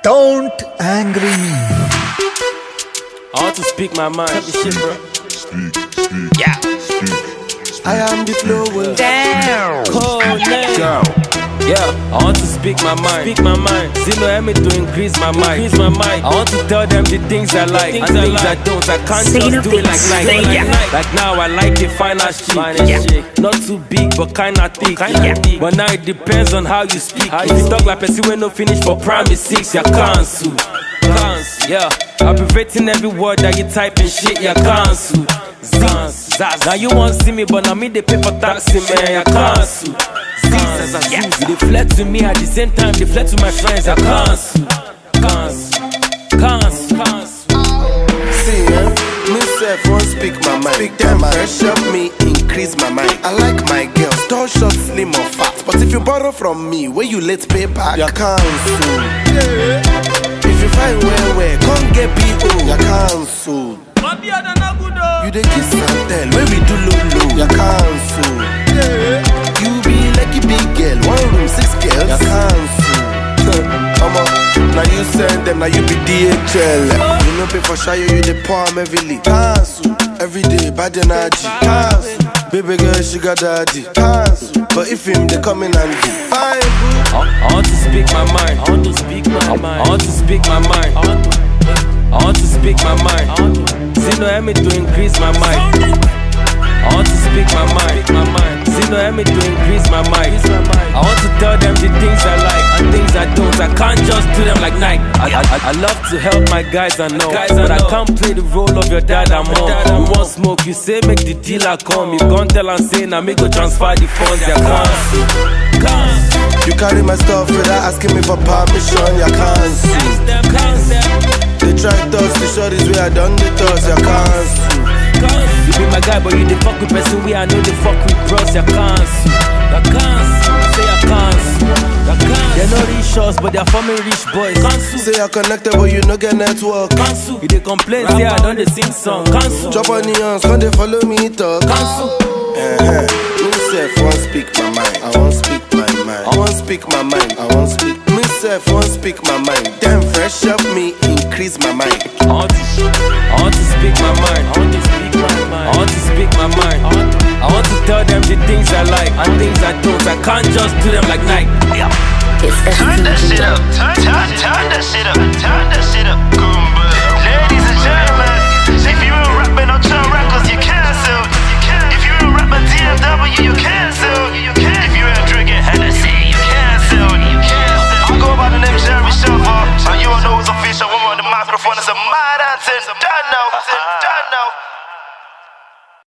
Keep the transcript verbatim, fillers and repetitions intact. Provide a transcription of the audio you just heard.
Don't angry me. I want to speak my mind. This shit, bro. Speak, speak, Yeah. speak. I am the flow. Damn. Cold name. Yeah, I want to speak my mind. Speak my mind. Zeno help me to increase my mind. Increase my mind. I want to tell them the things I like and things I don't. I can't just do it like night. Like, like, like now, I like the finest shit. Yeah. Not too big, but kinda thick. Kinda yeah. thick. But now it depends on how you speak. How if you talk like person when no finish for primary six, you cancel. Cancel. Yeah, I'll be rating every word that you type and shit. You cancel. Zaz. Now you won't see me, but now me they pay for taxi, man. You cancel. Yeah. They flex to me at the same time, they flex to my friends. I cancel, cancel, cancel, cancel. See, eh? Myself won't speak my mind. Speak them fresh up me, increase my mind. I like my girls, tall, short, slim or fat. But if you borrow from me, where you let pay back, you cancel. Yeah. If you find where where, come get P O, you cancel. You the kiss and tell, where we do low low, you cancel. Yeah. You be like a big girl, one room, six girls, you cancel. Come on, now you send them, now you be D H L. You know pay for shy, you the palm heavily. Cancel, every day, bad energy. Cancel, baby girl, she got daddy. Cancel, but if him, they come in and do fine. I, I want to speak my mind. I want to speak my mind. I want to speak my mind. I want to speak my mind. Zeno help me to increase my mind. I want to speak my mind. My mind. Zeno help me to increase my mind. I want to tell them the things I like and things I don't. I can't just do them like Nike. I, I, I love to help my guys I know, guys but I, know. I can't play the role of your dad and mom. You want smoke, you say make the dealer come. You can't tell and say now me go transfer the funds. You cancel, cancel. You carry my stuff without asking me for permission. You cancel. They try to touch the shorties where I done the toss. You cancel. You be my guy, but you the fuck with person we I know the fuck with bros. You cancel, you cancel, say you cancel, you cancel. They're not rich shots, but they're forming rich boys. Cancel. Say you're connected, but you no get network. Cancel. You they complain, say I don't they sing song. Cancel. Drop on the hands, can they follow me talk? Cancel. Uh-huh. Myself won't speak my mind. I won't speak my mind. I won't speak my mind. I won't speak. Myself won't speak my mind. Damn fresh up me, increase my mind. I want to, I want to speak my mind. I want to speak my mind. I want to speak my mind. I want, I want to tell them the things I like and things I don't. I can't just do them like Nike. Yeah. Turn that shit up. Turn, turn, turn that shit up. Turn that shit up. Goomba. Ladies and gentlemen, if you ain't rapping on John Records, you cancel. If you ain't rapping D M W, you cancel. If you ain't drinking Hennessy, you cancel. I go by the name Jerry Shuffle, and you all know it's official. One more on the microphone, it's a mad anthem. Done now, done now.